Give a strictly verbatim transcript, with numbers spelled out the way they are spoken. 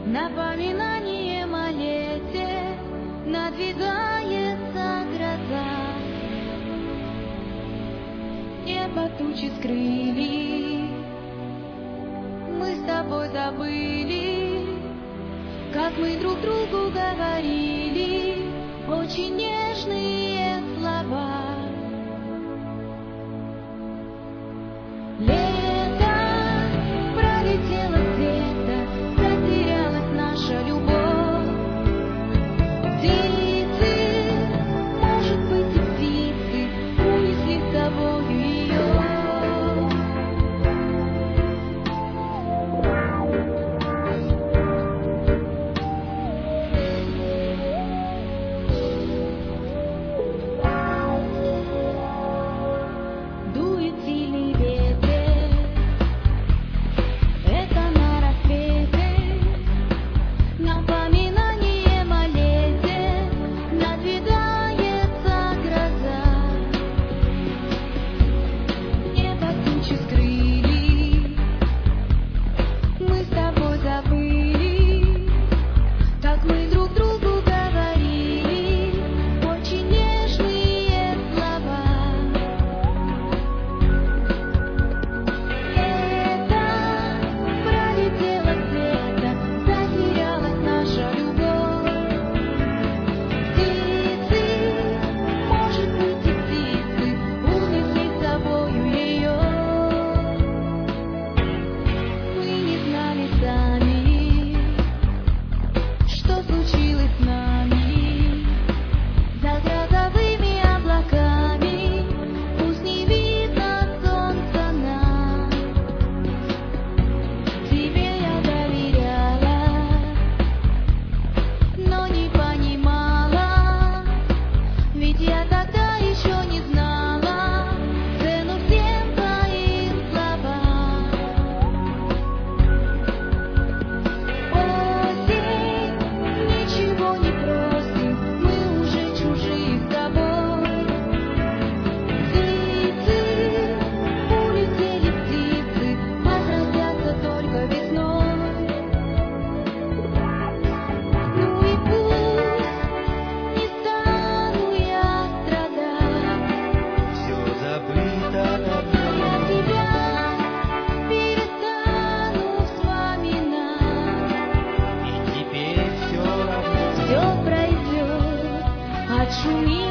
Напоминанием о лете надвигается гроза. Небо тучи скрыли, мы с тобой забыли, как мы друг другу говорили очень нежные слова. Лето пролетело где-то, затерялась наша любовь. Птицы, может быть, и птицы унесли с собою ее. Дует сильный ветер, это на рассвете, напоминанием о лете надвигается гроза. Небо тучи скрыли, мы с тобой забыли, как мы друг другу говорили очень нежные слова. Лето пролетело где-то, затерялась наша любовь. Птицы, может быть, и птицы унесли с собою ее. Мы не знали сами, что случилось с нами. За грозовыми облаками пусть не видно солнца нам. Тебе я доверяла, но не понимала, ведь я тогда еще не знала цену всем твоим словам. Осень, ничего не просим, мы уже чужие с тобой. Птицы, улетели птицы, возвратятся только весной. Ну и пусть не стану я страдать, Все забыто давно, я тебя перестану вспоминать. и теперь все равно. Все пройдет, отшумит.